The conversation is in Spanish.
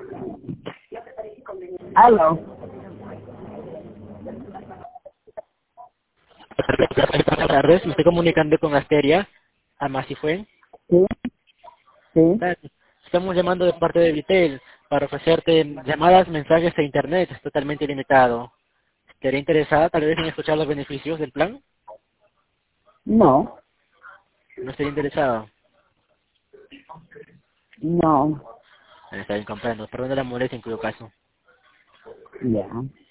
Aló. Buenas tardes, me estoy comunicando con Asteria Amasifuen. Sí, sí. Estamos llamando de parte de Vitel para ofrecerte llamadas, mensajes e internet totalmente ilimitado. ¿Estaría interesada tal vez en escuchar los beneficios del plan? No, ¿No estaría interesado? no. Está bien, comprendo. Perdón de la molestia en cuyo caso. Ya.